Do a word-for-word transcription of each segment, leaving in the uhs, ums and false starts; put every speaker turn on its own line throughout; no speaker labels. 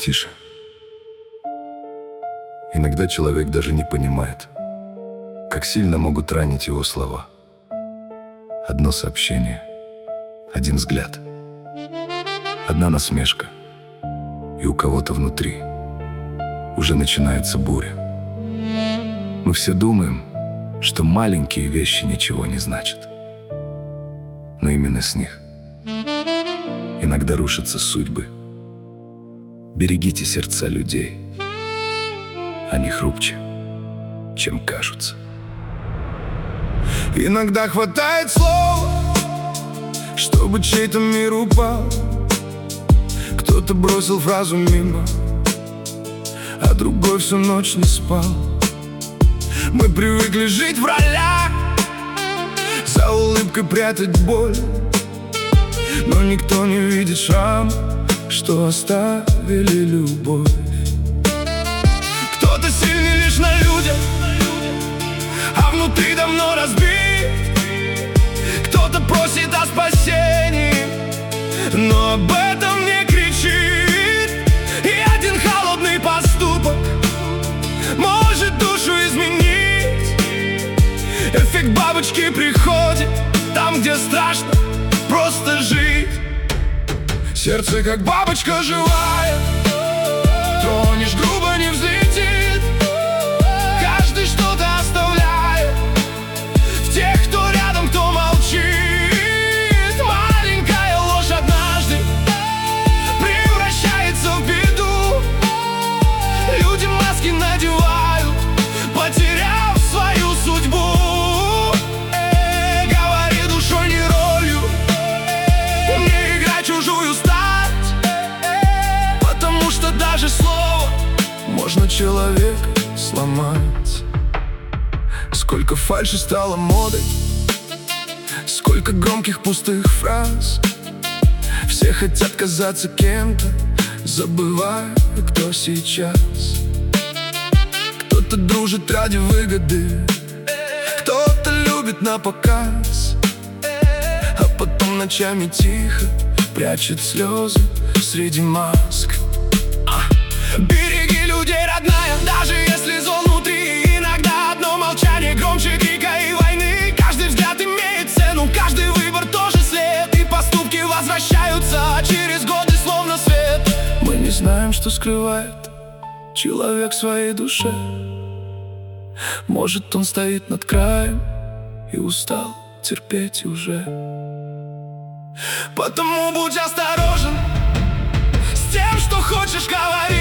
Тише. Иногда человек даже не понимает, как сильно могут ранить его слова. Одно сообщение, один взгляд, одна насмешка, и у кого-то внутри уже начинается буря. Мы все думаем, что маленькие вещи ничего не значат, но именно с них иногда рушатся судьбы. Берегите сердца людей, они хрупче, чем кажутся.
Иногда хватает слова, чтобы чей-то мир упал. Кто-то бросил фразу мимо, а другой всю ночь не спал. Мы привыкли жить в ролях, за улыбкой прятать боль, но никто не видит шрам, что оставили любовь. Кто-то сильный лишь на людях, а внутри давно разбит. Кто-то просит о спасении, но об этом не кричит. И один холодный поступок может душу изменить. Эффект бабочки приходит там, где страшно просто жить. Сердце как бабочка живая, тронешь грубо, не взлетит. Каждый что-то оставляет в тех, кто рядом, кто молчит. Маленькая ложь однажды превращается в беду. Люди маски надевают, потеряв свою судьбу. Э, говори душой, не ролью, не играй чужую стать. Потому что даже слово можно человека сломать. Сколько фальши стало модой, сколько громких пустых фраз. Все хотят казаться кем-то, забывая, кто сейчас. Кто-то дружит ради выгоды, кто-то любит на показ, а потом ночами тихо прячет слезы среди маск. Береги людей, родная, даже если зол внутри. Иногда одно молчание громче крика и войны. Каждый взгляд имеет цену, каждый выбор тоже след. И поступки возвращаются через годы словно свет. Мы не знаем, что скрывает человек в своей душе. Может, он стоит над краем и устал терпеть уже. Потому будь осторожен с тем, что хочешь говорить.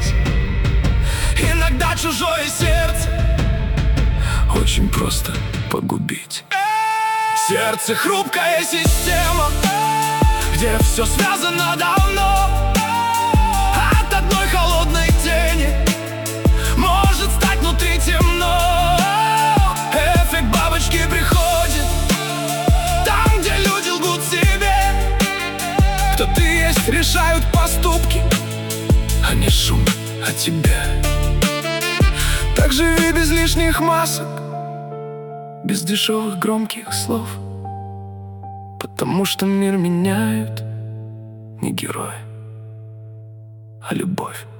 Иногда чужое сердце очень просто погубить. Сердце — хрупкая система, где все связано давно. От одной холодной тени может стать внутри темно. Эффект бабочки приходит там, где люди лгут себе. Кто ты есть, решают поступки, а не шум о тебе. Так живи без лишних масок, без дешевых громких слов. Потому что мир меняют не герои, а любовь.